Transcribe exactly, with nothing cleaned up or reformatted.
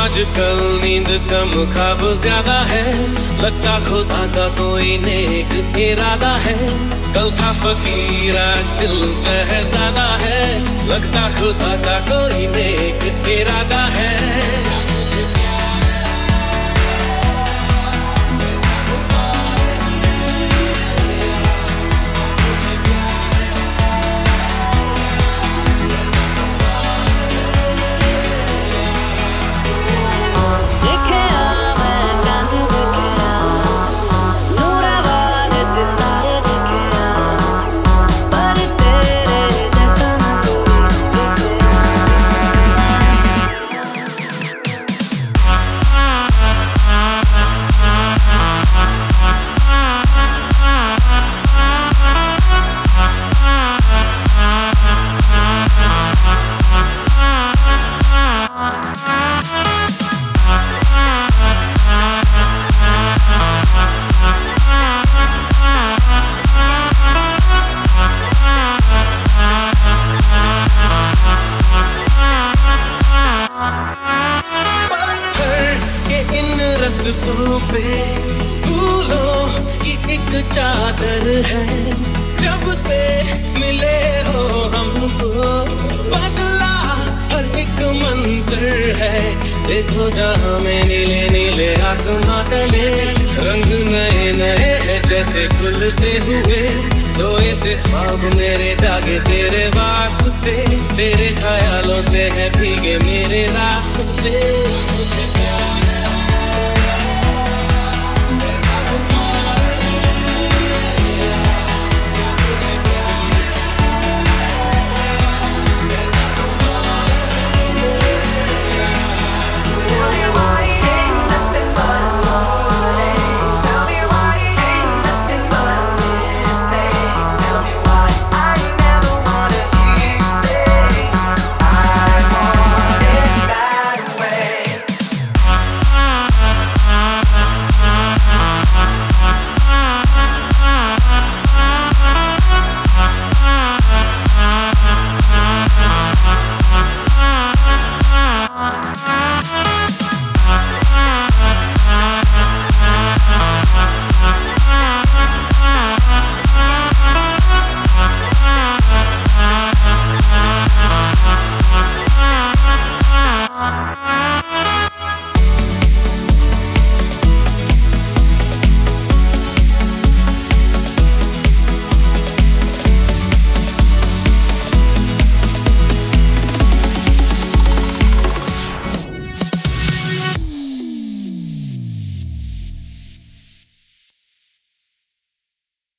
आजकल नींद कम ख्वाब ज्यादा है, लगता खुदा का कोई नेक इरादा है। कल था फकीर आज दिल शहजादा है, लगता खुदा का कोई नेक इरादा है। रस्तों पे फूलों की एक चादर है, जब से मिले हो हमको बदला हर एक मंजर है। देखो जहाँ में नीले नीले आसमां तले, रंग नए नए हैं जैसे खुलते हुए। सोए से ख्वाब मेरे जागे तेरे वास्ते, तेरे ख्यालों से है भीगे मेरे रास्ते।